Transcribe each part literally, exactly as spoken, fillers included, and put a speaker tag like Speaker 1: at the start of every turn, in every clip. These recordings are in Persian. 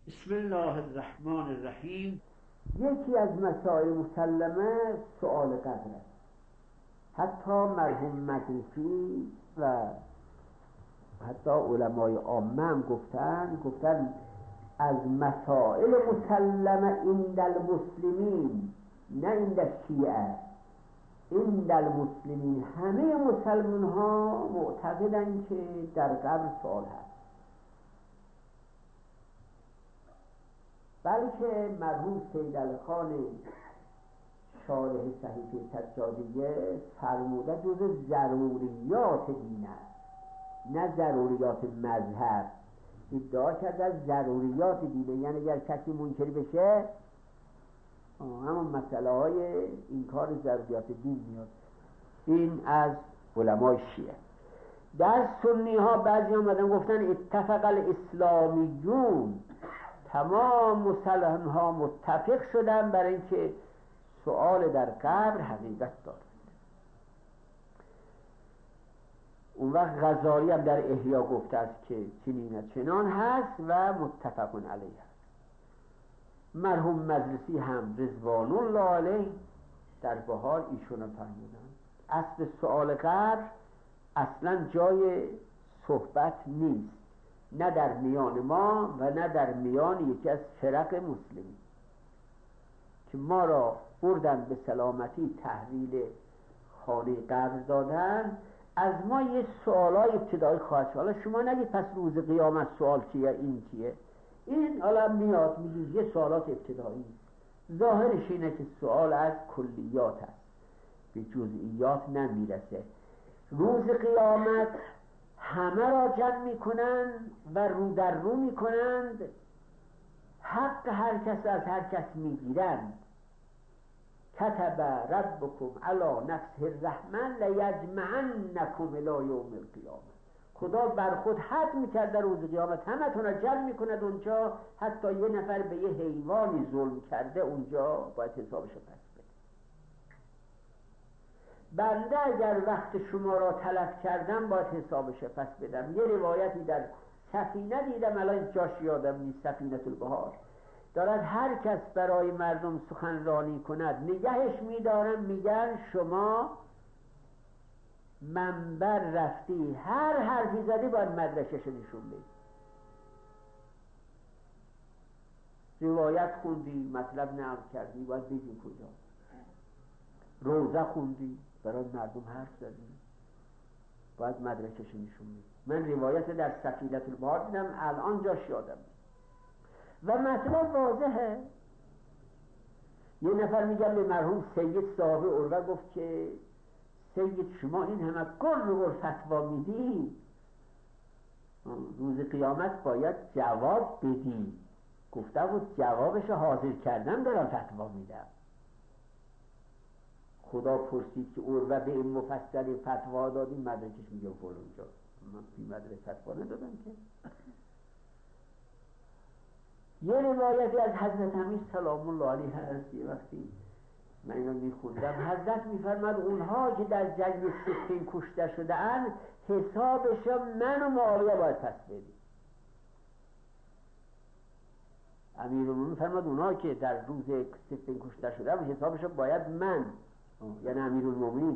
Speaker 1: بسم الله الرحمن الرحیم.
Speaker 2: یکی از مسائل مسلمه سؤال قبر است. حتی مرحوم مجلسی و حتی علمای عامه هم گفتن گفتن از مسائل مسلمه عند المسلمین، نه عند الشیعه، عند المسلمین، همه مسلمان ها معتقدن که در قبر سؤال هست. بلکه مرحوم سید علی خان شارح صحیفه سجادیه فرموده جز ضروریات دین است، نه ضروریات مذهب. ادعا کرده از ضروریات دینه، یعنی اگر کسی منکر بشه همون مسئله های این کار ضروریات دین میاد. این از علمای شیعه. در سنی ها بعضی آمدن گفتن اتفق الاسلامیون، تمام مسلمان ها متفق شدن برای اینکه سؤال در قبر حقیقت دارد. اون وقت غزالی هم در احیا گفته است که چنین چنان هست و متفقون علیه است. مرحوم مجلسی هم رضوان الله علیه در بهار ایشون فرمودن اصل سؤال قبر اصلا جای صحبت نیست، نه در میان ما و نه در میان یکی از فرق مسلمین که ما را بردن به سلامتی تحویل خانه قبر دادن. از ما یه سوالای ابتدایی خواهد شد. حالا شما نگید پس روز قیامت سوال چیه، این چیه، این حالا میاد میگید یه سوالات ابتدایی. ظاهرش اینه که سوال از کلیات است، به جزئیات نمیرسه. روز قیامت همه را جمع میکنند و رو در رو میکنند، حق هر کس از هر کس میگیرند. کتب ربکم علی نفسه الرحمن لیجمعنکم الی یوم القیامه. خدا بر خود حد میکرده روز قیامت همه تون را جمع میکند اونجا، حتی یه نفر به یه حیوانی ظلم کرده اونجا باید حسابش پس بده. بنده اگر وقت شما را تلف کردم باید حسابش پس بدم. یه روایتی در سفینه دیدم، الان جاش یادم نیست، سفینه البحار، دارد هر کس برای مردم سخنرانی کند نگهش میدارن، میگن شما منبر رفتی هر حرفی زدی باید مدرکش نشون بدی. روایت خوندی مطلب نقل کردی باید بگی کجا. روزه خوندی برای مردم حرف زدی باید مدرکش نشون بدی. من روایت در سفینه البحار دیدم، الان جاش یادم و مطلب واضحه. یه نفر میگم به مرحوم سید صاحب اروه گفت که سید شما این همه گر رو فتوا میدی، روز قیامت باید جواب بدی. گفته بود جوابش حاضر کردم دارم فتوا میدم. خدا پرسید که اروه به این مفصل فتوا دادی؟ مدرکش میگه فلانجا. من بی مدرک فتوا ندادم که. یه روایتی از حضرت امیر سلام الله علیه هست، یه وقتی من اینو میخوندم حضرت میفرماد اونها که در جنگ صفین کشته شده اند حسابش من و معاویه باید پس بدیم. امیرالمومنین فرماد اونها که در روز صفین کشته شده اند حسابش باید من، یعنی امیرالمومنین.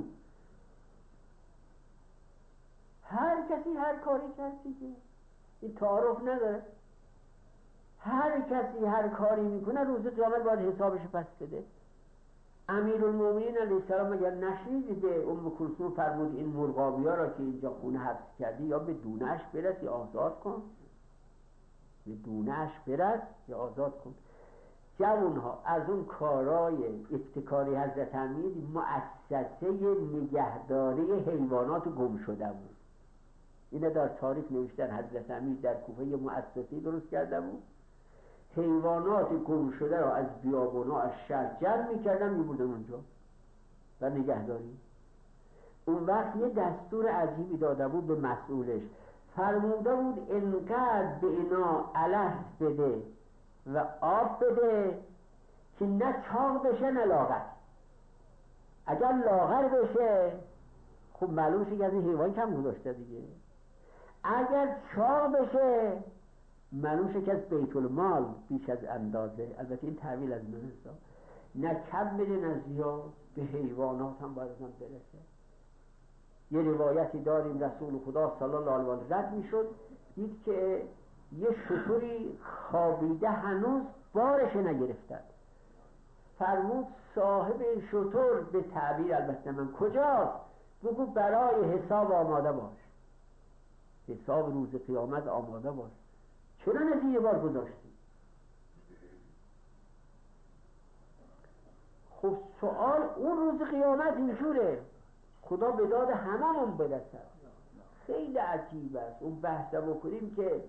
Speaker 2: هر کسی هر کاری کرد دیگه، این تعارف نداره. هر کسی هر کاری میکنه روز قیامت باید حسابش پس بده. امیرالمومنین علیه السلام اگر نشنیدید ام کلثوم فرمود این مرغابی ها را که اینجا خونه حبس کردی یا به دونهش برس یا آزاد کن، به دونهش برس یا آزاد کن. جوانها از اون کارای ابتکاری حضرت امیر مؤسسه نگهداری حیوانات گم شده بود. اینه در تاریخ نوشتن حضرت امیر در کوفه مؤسسه‌ای درست کرده بود، حیوانات گم شده را از بیابونا از شهر جمع می‌کردن می‌بردن اونجا و نگهداری. اون وقت یه دستور عجیبی داده بود به مسئولش، فرموده بود انقدر به اینا علف بده و آب بده که نه چاق بشه نه لاغر. اگر لاغر بشه خب معلوم شه که از این حیوان کم گذاشته دیگه، اگر چاق بشه معلوم شد که از بیت المال بیش از اندازه، البته این تحویل از من حساب، نه کم بده نه زیاد، به حیوانات هم باید ازم برسه. یه روایتی داریم رسول خدا صلی الله علیه و رد میشد، دید که یه شتری خوابیده هنوز بارش نگرفتن، فرمود صاحب شتر به تعبیر البته من کجاست؟ بگو برای حساب آماده باش، حساب روز قیامت آماده باش. چرا نزی یه بار گذاشتی؟ خب سوال اون روز قیامت اینجوره، خدا به داد هممون برسد. خیلی عجیب است. اون بحث بکنیم که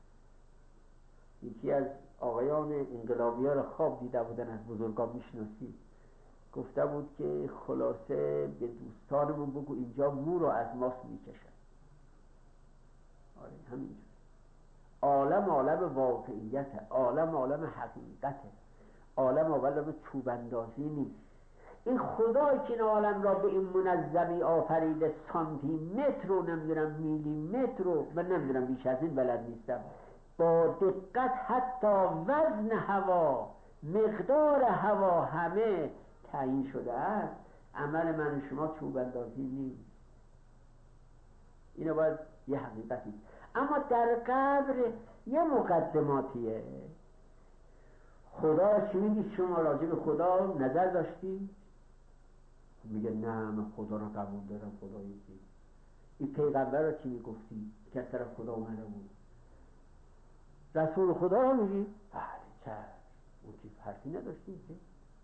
Speaker 2: یکی از آقایان انقلابی ها رو خواب دیده بودن، از بزرگان میشناسید، گفته بود که خلاصه به دوستانمون بگو اینجا مو رو از ماست میکشن. آره همینجور. عالم عالم واقعیته، عالم عالم حقیقته، عالم عالم چوبندازی نیست. این خدایی که این عالم را به این منظمی آفریده، سانتی متر رو نمیدونم میلی متر رو من نمیدونم بیش از این بلد نیستم، با دقت حتی وزن هوا، مقدار هوا همه تعیین شده است. عمل من و شما چوبندازی نیست. اینو باید یه حقیقتی. اما در قبر یه مقدماتیه. خدا چی میگی؟ شما راجع به خدا نظر داشتی؟ میگه نه من خدا رو قبول دارم، خدا یکی. این پیغمبر رو چی میگفتی که از طرف خدا اومده بود؟ رسول خدا رو میگی؟ بله چشم، اون چیز حرفی نداشتیم که.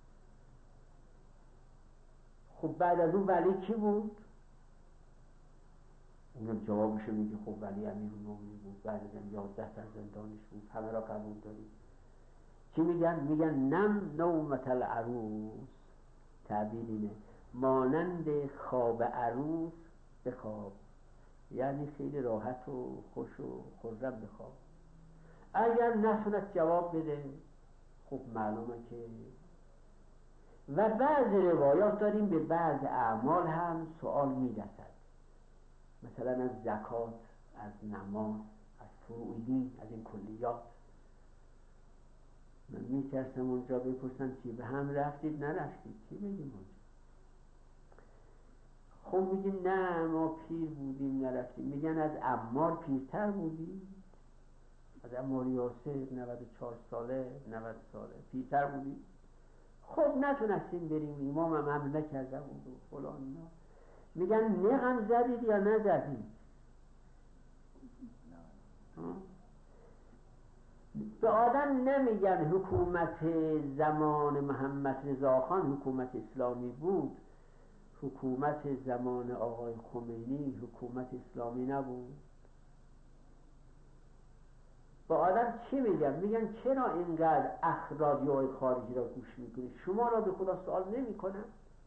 Speaker 2: خب بعد از اون ولی کی بود؟ اونم جوابشو میگه خب ولی امیرالمومنین بود، بعد از اون یازده تا زندانش بود، همه را قبول داریم. چی میگن؟ میگن نم نومت العروس، تعبیر اینه مانند خواب عروس بخواب، یعنی خیلی راحت و خوش و خرم بخواب. اگر نتونست جواب بده خب معلومه که. و بعض روایات داریم به بعض اعمال هم سوال میرسد، مثلا از زکات، از نماز، از فروع دین، از این کلیات. من میترسم اونجا بپرسن چی به هم رفتید نرفتید، چی بگیم اونجا؟ خب میگیم نه ما پیر بودیم نرفتیم. میگن از عمار پیرتر بودیم؟ از عمار یاسر نود و چهار ساله نود ساله پیرتر بودیم؟ خب نتونستیم بریم، امام هم حمله کرده بود و فلان اینا. میگن نقم زدید یا نزدید؟ به آدم نمیگن حکومت زمان محمد رضا خان حکومت اسلامی بود، حکومت زمان آقای خمینی حکومت اسلامی نبود. با آدم چی میگن؟ میگن چرا اینقدر اخ رادیوهای خارجی را گوش میکنی؟ شما را به خدا سوال نمی کنن؟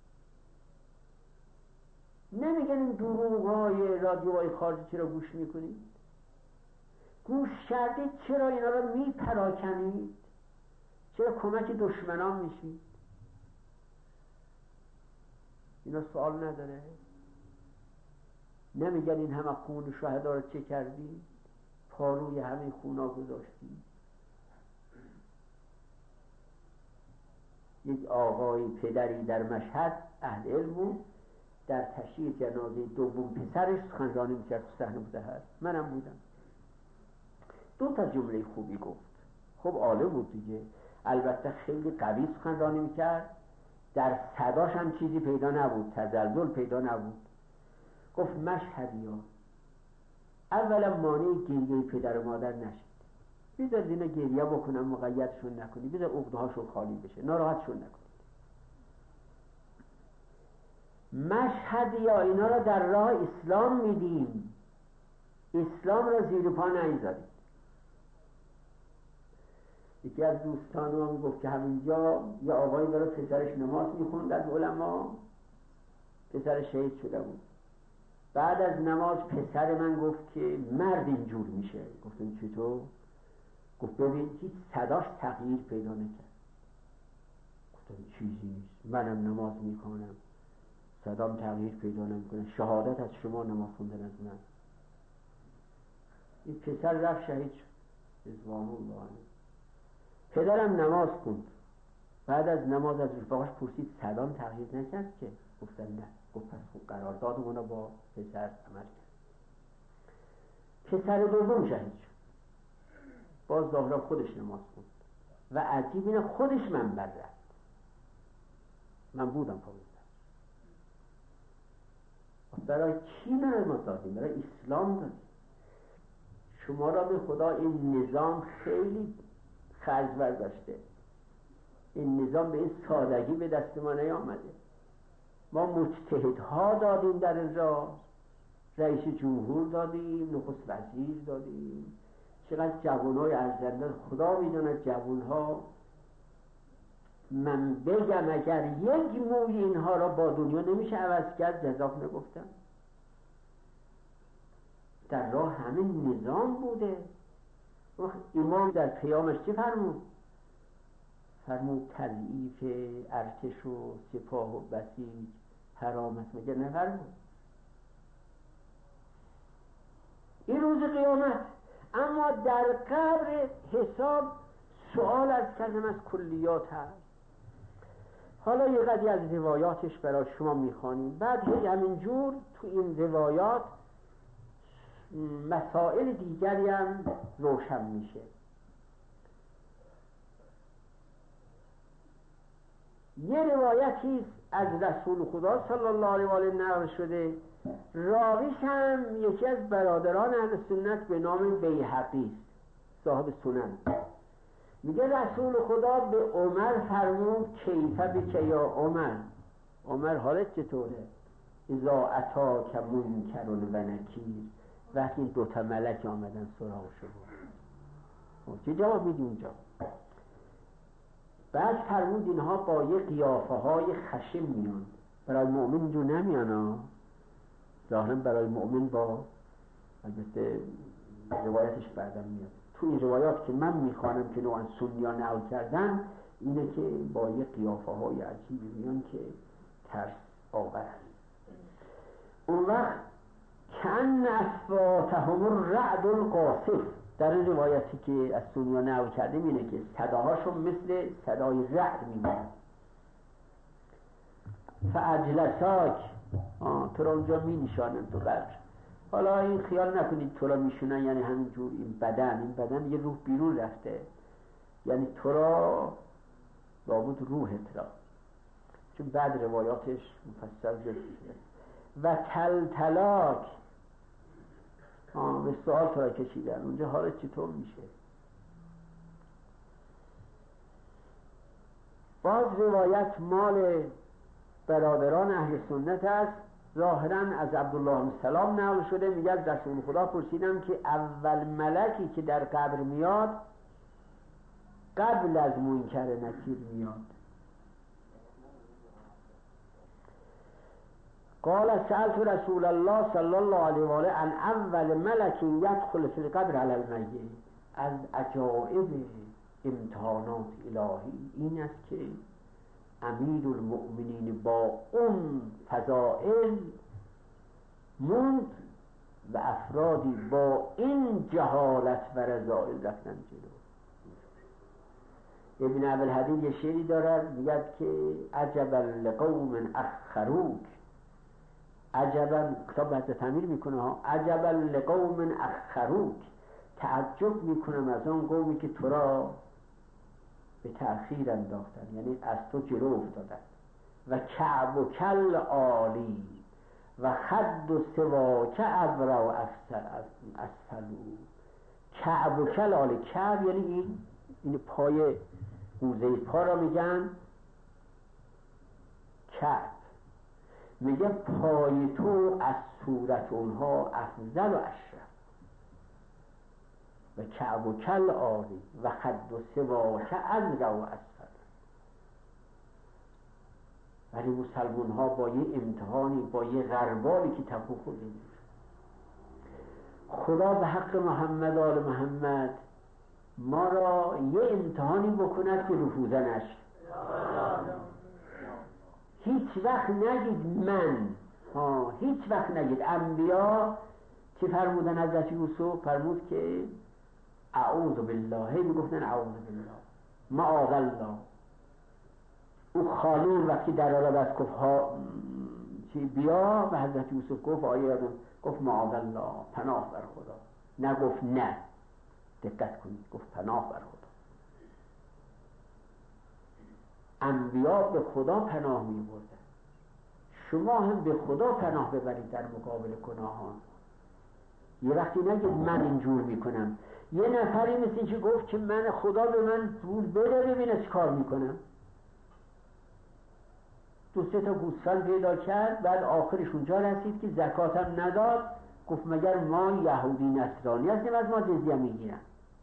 Speaker 2: نمیگن این دروغ‌های رادیوهای خارجی چرا گوش میکنید؟ گوش کردید چرا اینا را میپراکنید؟ چرا کمک دشمنان میشید؟ اینا سوال نداره؟ نمیگن این همه خون شهدا رو چه کردی؟ پاروی همه خونا گذاشتی. یک آقای پدری در مشهد اهل علم بود، در تشییع جنازه دوم پسرش سخنرانی میکرد تو صحنه متحر، منم بودم. دو تا جمله خوبی گفت. خب عالم بود دیگه، البته خیلی قوی سخنرانی میکرد، در صداش هم چیزی پیدا نبود، تزلزل پیدا نبود. گفت مشهدیان اولا مانع گریه پدر و مادر نشید، بذار اینا گریه بکنن، مقیدشون نکنی، بذار عقده هاشون خالی بشه، ناراحتشون نکنید. مشهدیا اینا را در راه اسلام میدیم، اسلام را زیر پا نیذارید. یکی از دوستان ما میگفت که همینجا یه آقایی داره پسرش نماز میخوند از علما، پسر شهید شده بود. بعد از نماز پسر من گفت که مرد اینجور میشه. گفتم چطور؟ گفت ببین هیچ صداش تغییر پیدا نکرد. گفتم چیزی نیست، منم نماز میخوانم صدام تغییر پیدا نمیکنه، شهادت از شما نماز خوندن از من. این پسر رفت شهید شد. رضوان الله علیه. پدرم نماز خوند، بعد از نماز از رفاقش پرسید سلام تغییر نکرد که؟ گفتن نه. گفت پس خوب قرارداد اونو با پسر عمل کرد. پسر دوم شهید شد، باز ظاهرا خودش نماز خوند و عجیب اینه خودش منبر رفت. من بودم پا برای کی ما دادیم؟ برای اسلام دادیم. شما را به خدا این نظام خیلی خرج برداشته. این نظام به این سادگی به دست ما نیامده. ما مجتهدها دادیم در اینجا، رئیس جمهور دادیم، نخست وزیر دادیم، چقدر جوانای ارجمند. خدا میدونه جوانها، من بگم اگر یک موی اینها را با دنیا نمیشه عوض کرد جزاک نگفتم. در راه همین نظام بوده. امام در پیامش چی فرمود؟ فرمود تضعیف ارتش و سپاه و بسیج حرام است، مگر نفرمود؟ این روز قیامت. اما در قبر حساب سوال از کردم از کلیات هست. حالا یه قدری از روایاتش برای شما میخوانیم، بعد هی همینجور تو این روایات مسائل دیگری هم روشن میشه. یه روایتی از رسول خدا صلی الله علیه و آله نقل شده، راویش هم یکی از برادران اهل سنت به نام بیهقی است، صاحب سنن. میگه رسول خدا به عمر فرمود کیفه بک یا عمر، عمر حالت چطوره؟ اذا اتاک منکر و نکیر، وقتی این دوتا ملک آمدن سراغشو بود، چه جواب میدی اونجا؟ بعد فرمود اینها با یه قیافه های خشم میان. برای مؤمن اینجور نمیان ها، ظاهرا برای مؤمن با، البته روایتش بعدم میاد. تو این روایات که من میخوانم که نوعا سنیا نقل کردن، اینه که با یه قیافه های عجیبی میان که ترس آور است. اون وقت کأن اصواتهم الرعد القاصف، در این روایتی که از سنیا نقل کردیم اینه که صداهاشون مثل صدای رعد میموند. فاجلساک، تو را اونجا می نشانن تو قبر. حالا این خیال نکنید تو را میشونن یعنی همینجور این بدن، این بدن یه روح بیرون رفته، یعنی تو را لابد روحت را، چون بعد روایاتش مفصل ذکر شده. و تلتلاک، به سوال تو را کشیدن، اونجا حالت چطور میشه؟ باز روایت مال برادران اهل سنت است، ظاهرا از عبدالله بن سلام نقل شده. میگه از رسول خدا پرسیدم که اول ملکی که در قبر میاد قبل از منکر نکیر میاد. قال سألت رسول الله صلی الله علیه و آله عن اول ملک یدخل فی القبر علی المیت. از عجائب امتحانات الهی این است که امیر المؤمنین با اون فضائل موند و افرادی با این جهالت و رذائل رفتن جلو. ابن ابوالحدید یه شعری دارد میگه که عجبا لقوم اخروک، عجبا، کتاب بحث تعمیر میکنه ها، عجبا لقوم اخروک، تعجب میکنم از آن قومی که تو را به تأخیر انداختن، یعنی از تو جلو افتادن. و کعب و کل عالی و خد و سواک ابرا و اسفلو. کعب و کل عالی، کعب یعنی این این پای گوزه پا را میگن کعب. میگه پای تو از صورت اونها افضل و اشرف. و کعب و کل عالی و خد و سواک ابرا و اسفل. ولی مسلمان ها با یه امتحانی، با یه غربالی که تکو خودیم، خدا به حق محمد آل محمد ما را یه امتحانی بکند که رفوزه نشه. هیچ وقت نگید من، ها هیچ وقت نگید. انبیا چی فرمودن حضرت یوسف؟ فرمود که اعوذ بالله میگفتن اعوذ بالله معاذ الله. او خالون وقتی در آراد از گفت ها چی بیا و حضرت یوسف گفت آیه آدم گفت معاذ الله پناه بر خدا، نگفت نه. دقت کنید گفت پناه بر خدا. انبیا به خدا پناه می بردن. شما هم به خدا پناه ببرید در مقابل گناهان. یه وقتی نگید من اینجور میکنم. یه نفری مثل که گفت که من خدا به من پول بده ببینه چه کار میکنم. دو سه تا گوسفند پیدا کرد، بعد آخرش اونجا رسید که زکاتم نداد. گفت مگر ما یهودی نصرانی هستیم از ما جزیه میگیرن؟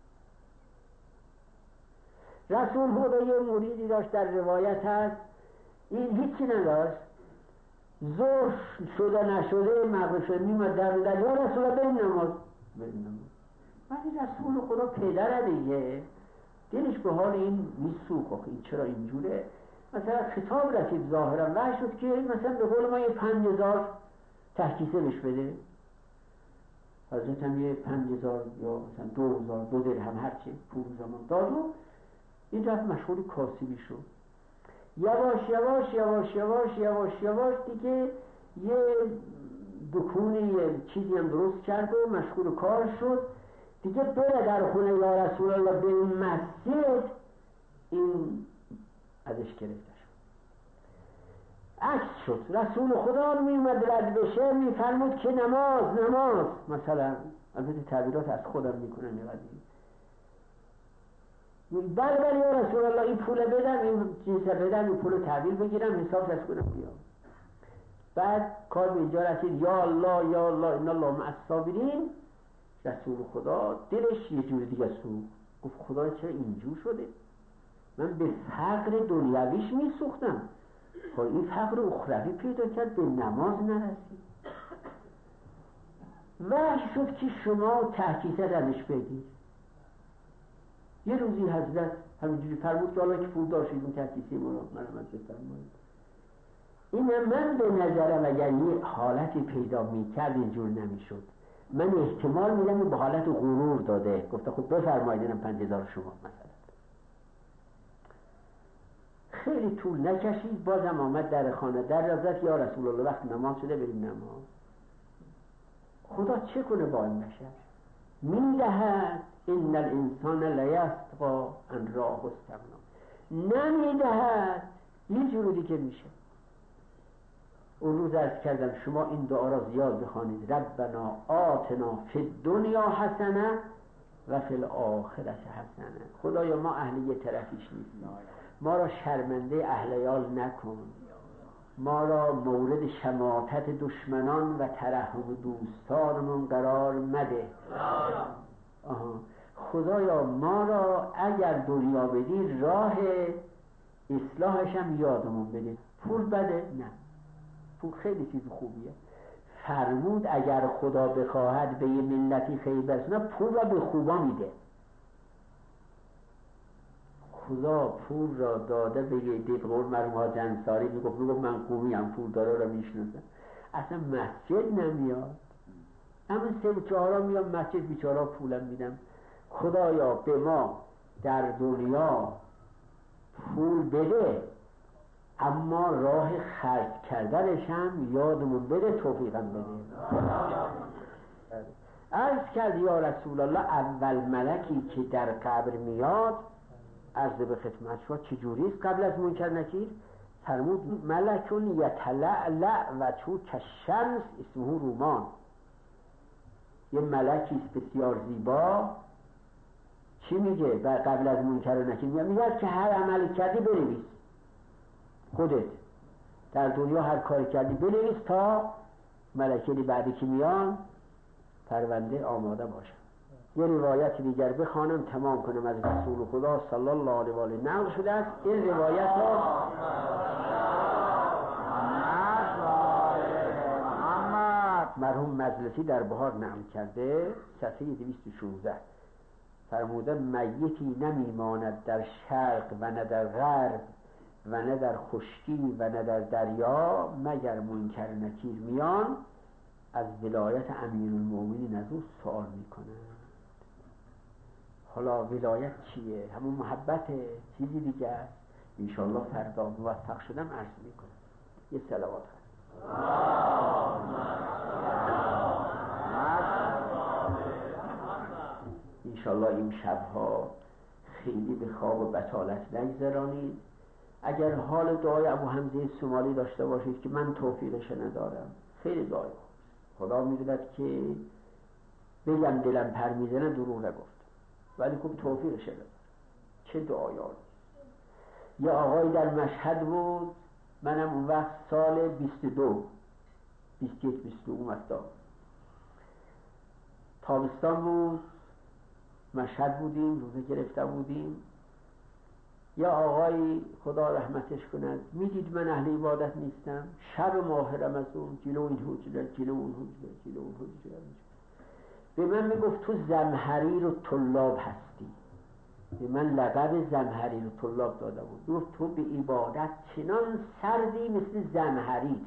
Speaker 2: رسول خدا یه موریدی داشت در روایت هست این هیچی نداشت، ظهر شده نشده مغرب شده میمد در در یا رسول الله بریم نماز بریم نماز. ولی رسول خدا پدر دیگه دلش به حال این میسوخ. این چرا اینجوره؟ مثلا خطاب رسید ظاهرا وحی شد که مثلا به قول ما یه پنج هزار تحکیسه بش بده. حضرت هم یه پنج هزار یا مثلا دو هزار دو درهم هرچی پول زمان داد و این رفت مشغول کاسبی شد. یواش یواش یواش یواش یواش یواش دیگه یه دکونی یه چیزی هم درست کرد و مشغول کار شد دیگه. بره در خونه یا رسول الله به این مسجد، این ازش گرفته شد، عکس شد. رسول خدا میومد رد بشه میفرمود که نماز نماز مثلا، البته تعبیرات از خودم میکنم یه قدیم بله بله یا رسول الله این پول بدم این چیزه بدم این پول تحویل بگیرم حساب از کنم بیام. بعد کار به اینجا رسید یا الله یا الله ان الله مع الصابرین. رسول خدا دلش یه جور دیگه سو گفت خدا چرا اینجور شده؟ من به فقر دنیویش میسوختم، خب این فقر اخروی پیدا کرد به نماز نرسید. وحی شد که شما تحکیسه ازش بگید. یه روزی حضرت همینجوری فرمود که حالا که پول داشتید اون تحکیسه ما رو مرمت بفرمایید. این من به نظرم اگر یه حالتی پیدا میکرد اینجور نمیشد. من احتمال میدم به حالت غرور داده، گفته خب بفرمایید اینم پنج هزار شما مثلا. خیلی طول نکشید بازم آمد در خانه در رضت یا رسول الله وقت نماز شده بریم نماز. خدا چه کنه با این بشر؟ میدهد ان الانسان لیستقی ان راه استغنا، نمیدهد یه جوری که میشه. اون روز عرض کردم شما این دعا را زیاد بخوانید ربنا آتنا فی الدنیا حسنه و فی الاخرة حسنه. خدایا ما اهل یه طرفیش نیستیم، ما را شرمنده اهلیال نکن، ما را مورد شماتت دشمنان و ترحم دوستانمون قرار مده. آها. خدایا ما را اگر دنیا بدی راه اصلاحش هم یادمون بده. پول بده؟ نه، پول خیلی چیز خوبیه. فرمود اگر خدا بخواهد به یه ملتی خیر برسونه پول را به خوبا میده. خدا پول را داده به یه دیب قول مرموم حاج انصاری میگفت میگفت من قومی هم پول داره را میشناسم، اصلا مسجد نمیاد، اما سه و چهارا میام مسجد بیچارا پولم میدم. خدایا به ما در دنیا پول بده اما راه خرج کردنش هم یادمون بده، توفیقم بده. عرض کرد یا رسول الله اول ملکی که در قبر میاد عرض به خدمت شما چجوریست قبل از منکر نکیر؟ فرمود ملکون یتلعلع و چو کشمس اسمه رومان. یه ملکیست بسیار زیبا. چی میگه قبل از منکر نکیر؟ میگه که هر عمل کردی بنویس، خودت در دنیا هر کاری کردی بنویس تا ملکه بعدی که میان پرونده آماده باشه. یه روایت دیگر بخوانم تمام کنم از رسول خدا صلی الله علیه و آله نقل شده است. این روایت ها مرحوم مجلسی در بهار نقل کرده صفحه دویست و شانزده. فرموده میتی نمیماند در شرق و نه در غرب و نه در خشکی و نه در دریا مگر منکر نکیر میان از ولایت امیرالمومنین از او سوال میکنن. حالا ولایت چیه؟ همون محبت چیزی دیگه است. انشاءالله فردا موفق شدم عرض میکنم. یه صلوات هست. انشاءالله این شبها خیلی به خواب و بطالت نگذرانید. اگر حال دعای ابو حمزه سومالی داشته باشید که من توفیقش ندارم، خیلی دعای خدا میدوند که بگم دلم پر میزنه دروغ نگفت، ولی خب توفیقش ندارم. چه دعایانی. یه آقای در مشهد بود، منم اون وقت سال بیست و دو بیست و یک بیست و دو اومد، تابستان بود، مشهد بودیم، روزه گرفته بودیم. یا آقای خدا رحمتش کند میدید من اهل عبادت نیستم، شب ماه رمضان جلو این حجره جلو اون حجره جلو اون حجره به من میگفت تو زمهریر و طلاب هستی. به من لقب زمهریر و طلاب داده بود. گفت تو به عبادت چنان سردی مثل زمهریر.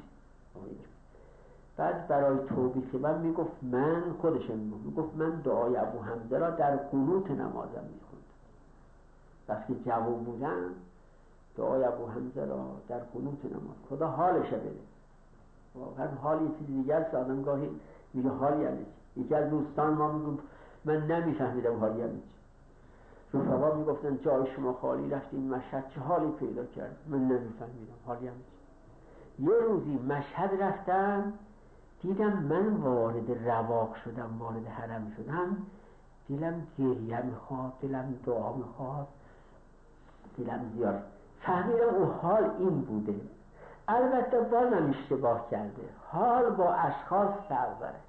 Speaker 2: بعد برای توبیخ من میگفت من خودش میگفت میگفت من دعای ابو حمزه را در قنوت نمازم میخوند. وقتی جوان بودم دعای ابو حمزه را در قنوت نماز. خدا حالش بده. واقعا حال یه چیز دیگه است. آدم گاهی میگه حال یعنی چی؟ یکی از دوستان ما میگفت من نمیفهمیدم حال یعنی چی. رفقا میگفتن جای شما خالی رفتیم مشهد چه حالی پیدا کرد؟ من نمیفهمیدم حال یعنی چی. یه روزی مشهد رفتم دیدم من وارد رواق شدم، وارد حرم شدم، دلم گریه میخواد، دلم دعا میخواد، دلم زیاد فهمیدم اون حال این بوده. البته بازم اشتباه کرده، حال با اشخاص فرق داره.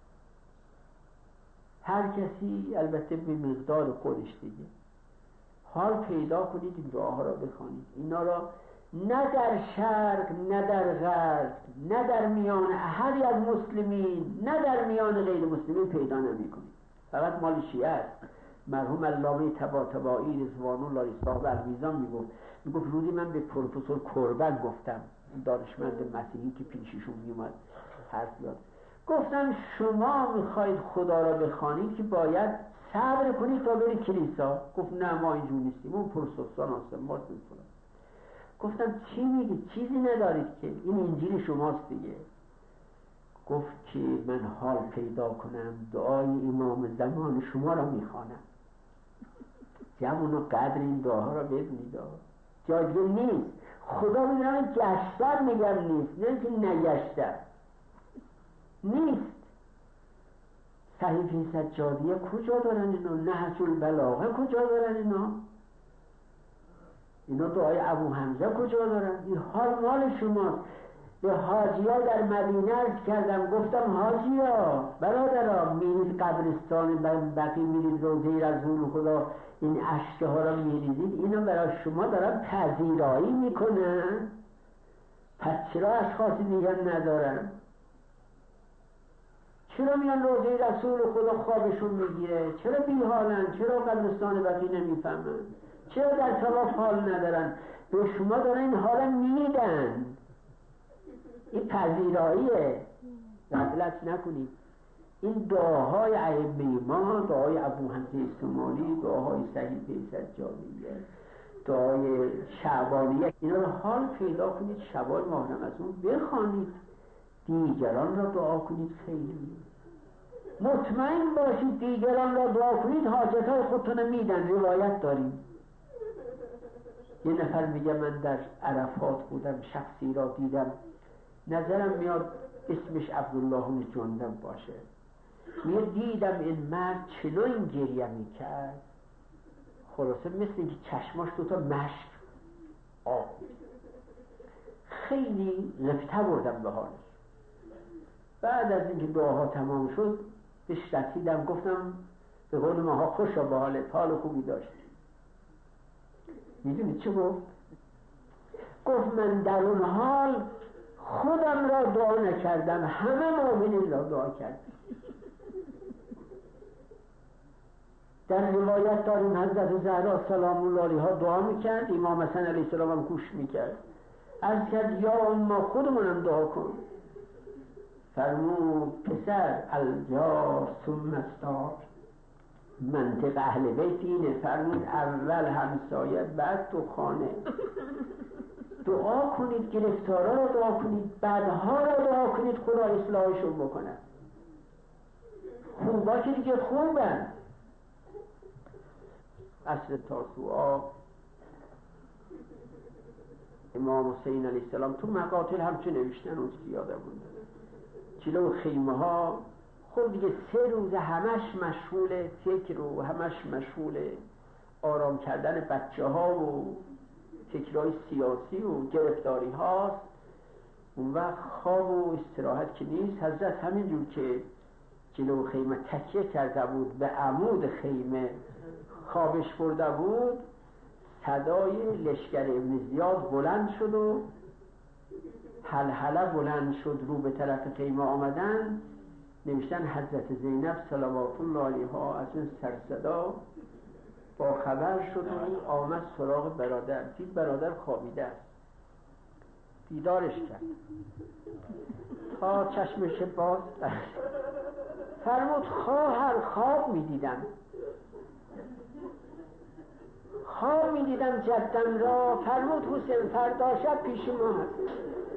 Speaker 2: هر کسی البته به مقدار خودش دیگه. حال پیدا کنید این دعاها را بخوانید. اینا را نه در شرق نه در غرب نه در میان احدی از مسلمین نه در میان غیر مسلمین پیدا نمی کنید. فقط مال شیعه است. مرحوم علامه طباطبایی رضوان الله صاحب المیزان میگفت میگفت روزی من به پروفسور کربن گفتم، دانشمند مسیحی که پیششون میومد حرف یاد، گفتم شما میخواید خدا را بخوانید که باید صبر کنید تا برید کلیسا. گفت نه ما اینجور نیستیم، اون پروتستان هستم ما میکنم. گفتم چی میگی؟ چیزی ندارید که این انجیل شماست دیگه. گفت که من حال پیدا کنم دعای امام زمان شما را میخوانم. جمعونو قدر این دعاها را ببینید، جای دیگه نیست. خدا میدونم گشتر میگم نیست، نه که نگشتر نیست. صحیفه سجادیه کجا دارن اینا؟ نهج البلاغه کجا دارن اینا؟ اینا دعای ابو حمزه کجا دارن؟ این حال مال شماست. به حاجیا در مدینه عرض کردم، گفتم حاجیا برادرها میرید قبرستان بقی، میرید روضه رسول خدا، این اشکه ها را میریزید، اینا برای شما دارن پذیرایی میکنن، پس چرا اشخاص دیگر ندارن؟ چرا میان روضه رسول خدا خوابشون میگیره؟ چرا بیحالن؟ چرا قبرستان بقی نمیفهمن؟ چرا در طواف حال ندارن؟ به شما دارن این حالا میدن. این پذیراییه، غفلت نکنید. این دعاهای ائمه ما، دعای ابو حمزه سومالی، دعاهای صحیفه سجادیه، دعای شعبانیه، اینا رو حال پیدا کنید، شبای ماه رمضان بخوانید، دیگران را دعا کنید. خیلی مطمئن باشید دیگران را دعا کنید حاجتهای خودتون میدن. روایت داریم یه نفر میگه من در عرفات بودم، شخصی را دیدم، نظرم میاد اسمش عبدالله جندب باشه، میگه دیدم این مرد چنان گریه میکرد، خلاصه مثل اینکه چشماش دوتا مشک آب. خیلی رفته بردم به حالش. بعد از اینکه دعاها تمام شد بهش رسیدم، گفتم به قول ماها خوشا به حالت، حال خوبی داشت. میدونی چه گفت؟ گفت من در اون حال خودم را دعا نکردم، همه مؤمنین را دعا کردم. در روایت داریم حضرت زهرا سلام الله علیها دعا میکرد، امام حسن علیه السلام هم گوش میکرد. عرض کرد یا اما خودمونم دعا کن. فرمود پسر الجار ثم استار، منطق اهل بیت اینه، فرمود اول همسایت بعد تو خانه. دعا کنید گرفتارا رو دعا کنید، بدها رو دعا کنید خدا اصلاحشون بکنه. خوبا که دیگه خوبن. عصر تاسوعا امام حسین علیه السلام تو مقاتل همچه نوشتن، اون که یادم بود جلو خیمه ها خب دیگه سه روز همش مشغول فکر و همش مشغول آرام کردن بچه ها و فکرهای سیاسی و گرفتاری هاست. اون وقت خواب و استراحت که نیست. حضرت همینجور که جلو خیمه تکیه کرده بود به عمود خیمه خوابش برده بود، صدای لشکر ابن زیاد بلند شد و حلحله بلند شد، رو به طرف خیمه آمدن. نوشتن حضرت زینب صلوات الله علیها از این سرصدا با خبر شد و آمد سراغ برادر. دید برادر خوابیده است، بیدارش کرد تا چشمش باز فرمود خواهر خواب می‌دیدم خواب می‌دیدم جدم را. فرمود حسین فردا شب پیش ما هست.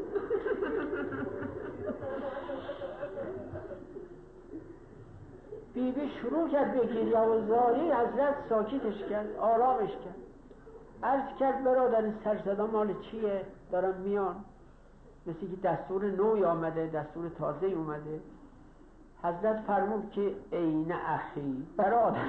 Speaker 2: بی بی شروع کرد به گریه و زاری. حضرت ساکتش کرد، آرامش کرد. عرض کرد برادر سرصدا مال چیه؟ دارم میان، مثل که دستور نوی آمده، دستور تازه اومده. حضرت فرمود که عین اخی، برادر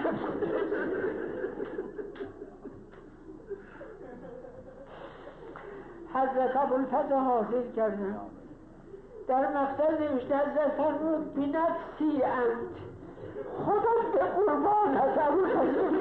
Speaker 2: حضرت ابوالفضل حاضر کردن. در مقتل نوشته حضرت فرمود بی نفسی انت، خودت به قربان از ابوالفضل.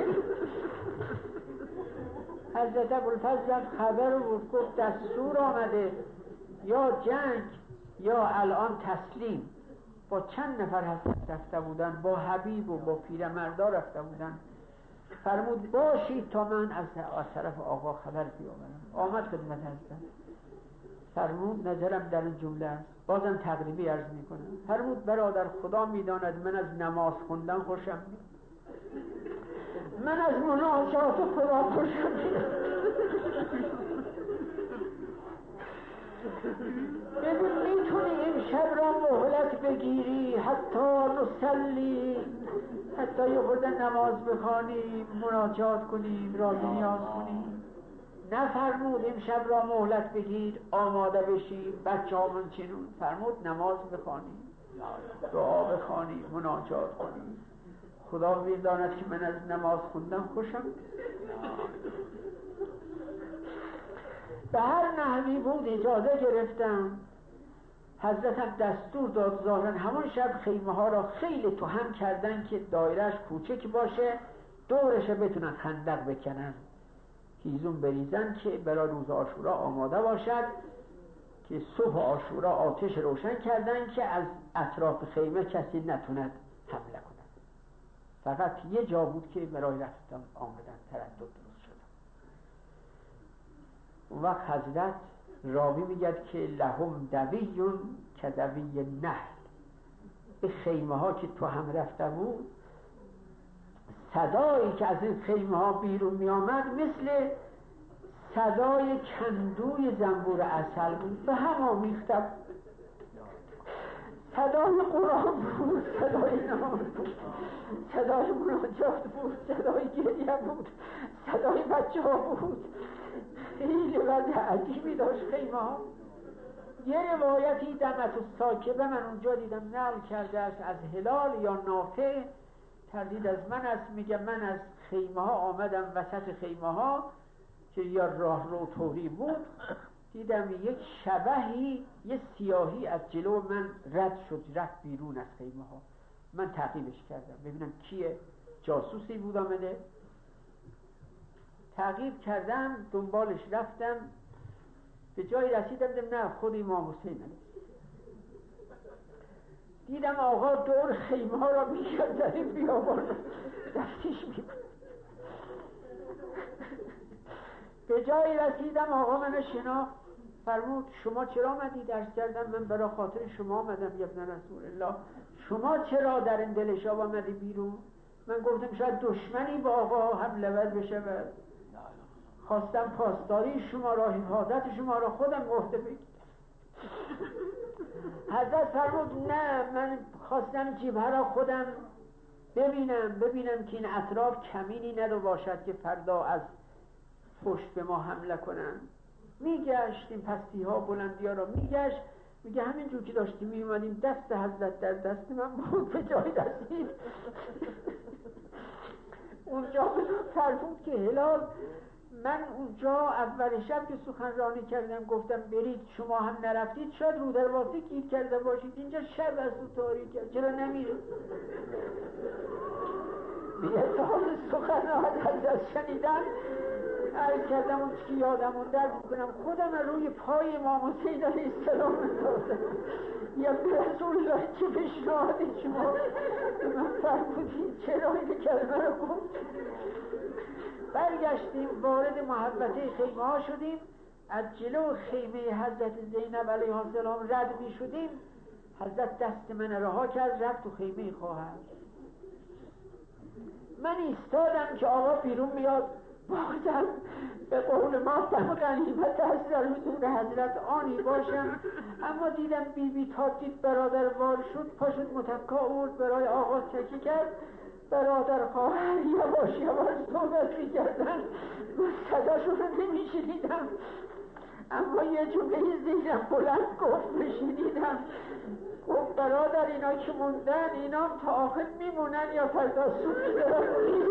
Speaker 2: حضرت ابوالفضل خبر بود، گفت دستور آمده یا جنگ یا الان تسلیم. با چند نفر حضرت رفته بودن، با حبیب و با پیرمردا رفته بودن. فرمود باشید تا من از طرف آقا خبر بیاورم. آمد خدمت حضرت. فرمود نظرم در این جمله است، بازم تقریبی عرض میکنم. فرمود برادر خدا میداند من از نماز خوندن خوشم میاد، من از مناجات خدا خوشم میاد. ببین میتونی این شب را مهلت بگیری حتی نصلی، حتی یه خورده نماز بخوانیم، مناجات کنیم، راز نیاز کنیم. نفرمود این شب را مهلت بگیر آماده بشی بچه ها من چنون. فرمود نماز بخوانیم، دعا بخوانیم، مناجات کنیم. خدا میداند که من از نماز خوندن خوشم. به هر نحوی بود اجازه گرفتم. حضرت هم دستور داد ظاهرا همون شب خیمه ها را خیلی تو هم کردن که دایرش کوچک باشه، دورش بتونن خندق بکنن، هیزون بریزن که برای روز عاشورا آماده باشد. که صبح عاشورا آتش روشن کردن که از اطراف خیمه کسی نتوند حمله کند. فقط یه جا بود که برای رفتن آمدن تردد درست شد. اون وقت حضرت راوی میگد که لهم دویون که دوی نحل. به خیمه ها که تو هم رفته بود، صدایی که از این خیمه ها بیرون می آمد مثل صدای کندوی زنبور عسل بود، به هم آمیخته. صدای قرآن بود، صدای نماز بود، صدای مناجات بود، صدای گریه بود، صدای بچه ها بود. خیلی وضع عجیبی داشت خیمه ها. یه روایتی دمت الساکبه من اونجا دیدم نقل کرده است از هلال یا نافع، تردید از من است، میگه من از خیمه ها آمدم وسط خیمه ها که یا راه رو طوری بود، دیدم یک شبحی یه سیاهی از جلو من رد شد، رفت بیرون از خیمه ها. من تعقیبش کردم ببینم کیه، جاسوسی بود آمده. تعقیب کردم، دنبالش رفتم، به جایی رسیدم دیدم نه خود امام حسین است. دیدم آقا دور خیمه ها را میکرد در این بیابان دستش میکرد. به جایی رسیدم آقا من شناخت. فرمود شما چرا آمدی؟ درس کردم من برای خاطر شما آمدم یا ابن رسول الله. شما چرا در این دل شب آمدی بیرون؟ من گفتم شاید دشمنی با آقا حمله ور بشود، خواستم پاسداری شما را، حفاظت شما را خودم عهده بگیرم. حضرت فرمود نه، من خواستم جبهه را خودم ببینم ببینم که این اطراف کمینی ندو باشد که فردا از پشت به ما حمله کنن. میگشت این پستی ها بلندی ها را میگشت، میگه همینجور که داشتیم میومدیم دست حضرت در دست من بود، به جای رسید. اونجا به فرمود که هلال، من اونجا اول شب که سخنرانی کردم گفتم برید، شما هم نرفتید، شاید رو در واسه گیر کرده باشید، اینجا شب از تو تاریک کرد، چرا نمیره؟ میگه تا سخنرانی حضرت شنیدم، عرض کردم اون که یادم اون در بکنم خودم روی پای امام حسین علیه السلام انداختم. یا به رسول الله چه پیشنهادی شما من فرمودید، چرا این کلمه رو گفت؟ برگشتیم وارد محوطه خیمه ها شدیم، از جلو خیمه حضرت زینب علیه السلام رد می شدیم، حضرت دست من رها کرد، رفت تو خیمه خواهر. من ایستادم که آقا بیرون میاد، بازم به قول ما دم غنیمت است در حضور حضرت آنی باشم، اما دیدم بی بی تا دید برادر وار شد، پاشد متکا آورد برای آقا تکی کرد. برادر خواهر یواش یواش صحبت می‌کردن، من صداشون رو نمی‌شنیدم، اما یه جمله زیرم بلند گفت بشنیدم، گفت برادر اینا که موندن اینا تا آخر میمونن یا فردا صبح دارن.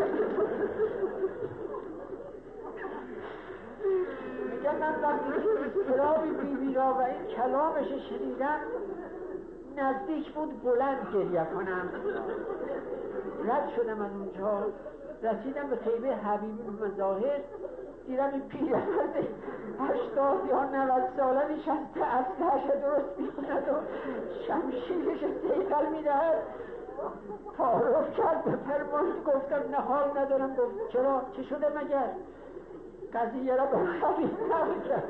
Speaker 2: میگه من وقتی که اضطرابی بی بی را و این کلامش شنیدم نزدیک بود بلند گریه کنم. رد شدم از اونجا، رسیدم به خیمه حبیبی مظاهر، دیدم این پیرمرد هشتاد یا نود ساله نشسته، اسلحه‌اش درست می‌کند و شمشیرش صیقل می‌دهد. تعارف کرد به فرمایید، گفتم نه حال ندارم. گفت چرا؟ چه شده مگر؟ قضیه را به حبیب نقل کرد.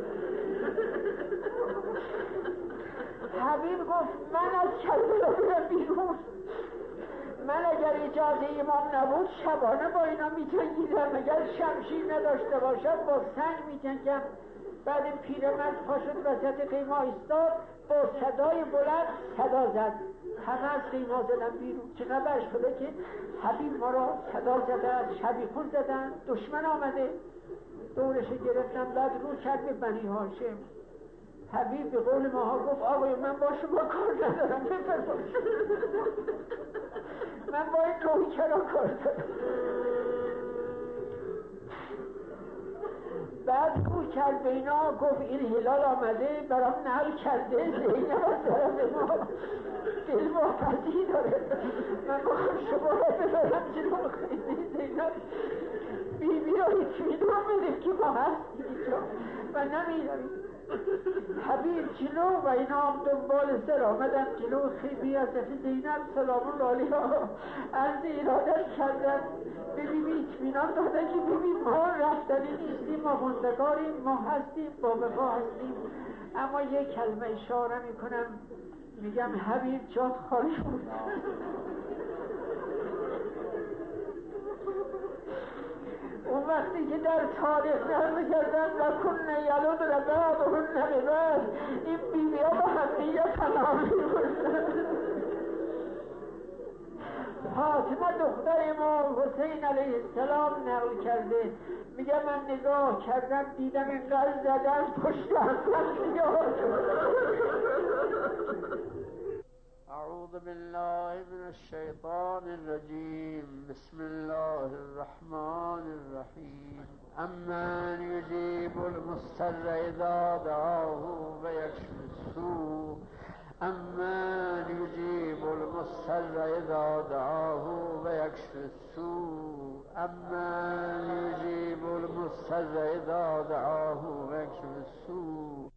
Speaker 2: حبیب گفت من از کربلا برم بیرون، من اگر اجازه امام نبود شبانه با اینا می‌جنگیدم، اگر شمشیر نداشته باشد با سنگ می‌جنگم. بعد این پیرمرد پا شد وسط خیمه ایستاد، با صدای بلند صدا زد، همه از خیمه زدن بیرون. چه خبر شده که حبیب ما را صدا زدن، شبیخون زدن، دشمن آمده. دورش گرفتم، بعد رو کرد به بنی هاشم. حبیب به قول ماها گفت آقای من با شما کار ندارم، بفرمایید. من با این روحی‌گرا کار دارم. بعد رو کرد به اینا، گفت این هلال آمده برام نقل کرده زینب از طرف ما دل واپسی داره. من گفتم شما را ببرم جلو خیلی زینب، بی بی را اطمینان بده که ما هستیم اینجا و نمیرویم. حبیب جلو و اینا هم دنبال سر آمدن جلو خیمه حضرت زینب سلام الله علیها، عرض ارادت کردن، به بی بی اطمینان دادن که بی بی ما رفتنی نیستیم، ما موندگاریم، ما هستیم، با وفا هستیم. اما یک کلمه اشاره میکنم، میگم حبیب جات خالی بود. اون وقتی که در تاریخ نقل کردن و کنه یلود رباد و هنه ببر، این بیبی ها با همدیگه تمامی بودن. فاطمه دختر امام حسین علیه السلام نقل کرده، میگه من نگاه کردم دیدم اینقدر زدن پشت اصلا زیاد.
Speaker 1: أعوذ بالله من الشيطان الرجيم بسم الله الرحمن الرحيم أمن يجيب المضطر إذا دعاه ويكشف السوء أمن يجيب المضطر إذا دعاه ويكشف السوء أمن يجيب المضطر إذا دعاه ويكشف السوء